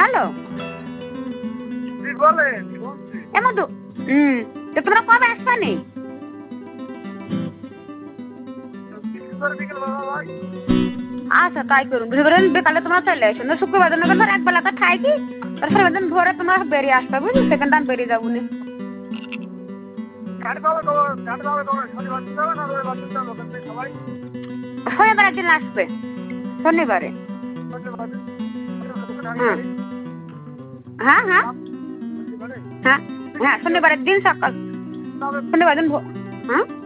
hello বলেন এমন তো তো তোমরা কবে আসবে নি আচ্ছা তাই করুন বৃহস্পতিবার বিকালে তোমরা চলে আসো না শুক্রবার দিন ধর এক বেলা খাইকি তারপরে দিন ভোরে তোমরা বেরিয়ে আসবে বুঝলি সেখান আমি বেরিয়ে যাবো না শনিবার একদিন আসবে শনিবারে হ্যাঁ হ্যাঁ হ্যাঁ হ্যাঁ শনিবারের দিন সকাল শনিবার দিন হ্যাঁ